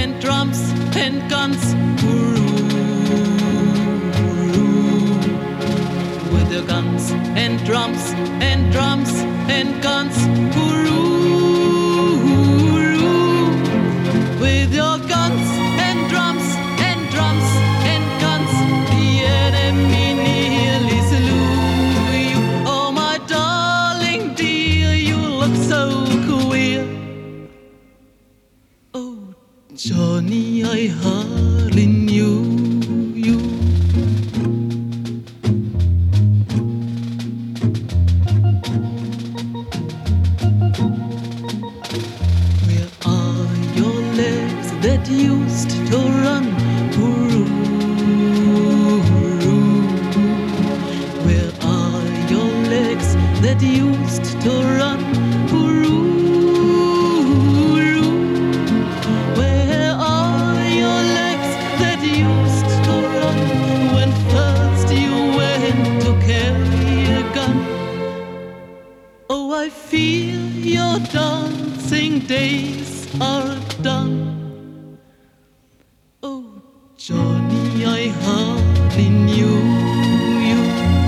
and drums and guns. Hooroo, with your guns and drums and drums and guns. Hooroo, with your guns and drums and drums and guns. The enemy nearly slew you. Oh my darling dear, you look so queer. Oh Johnny, I hardly knew you. Where are your legs that used to run? Hooroo, where are your legs that used to run? Hooroo, where are your legs that used to run when first you went to carry a gun? Oh, I feel your dancing days are done. Oh, Johnny, I hardly knew you.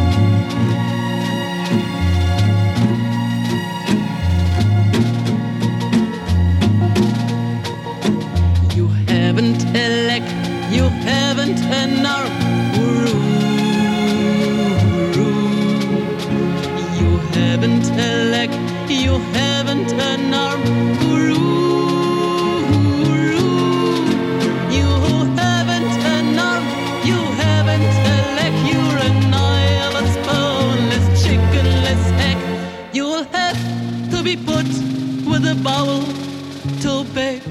You haven't a leg, you haven't an arm. Hooroo, you haven't a leg, you haven't an arm. Hooroo, you haven't an arm, you haven't a leg. You're an eyeless, boneless, chickenless egg. You'll have to be put with a bowl to beg.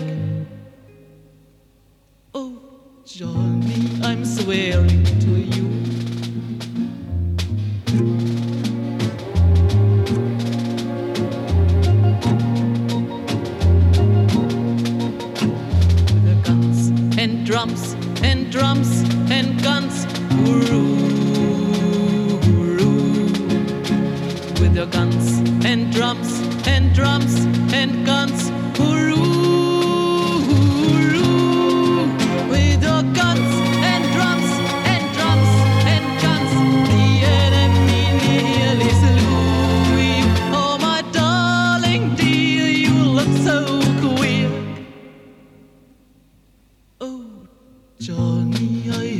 Oh, Johnny, I'm swearing to you. With the guns and drums and drums and guns. Hooroo, with your guns and drums and drums and guns. Hooroo, with your guns and drums and drums and guns. The enemy nearly slew you. Oh my darling dear, you look so queer. Oh Johnny, I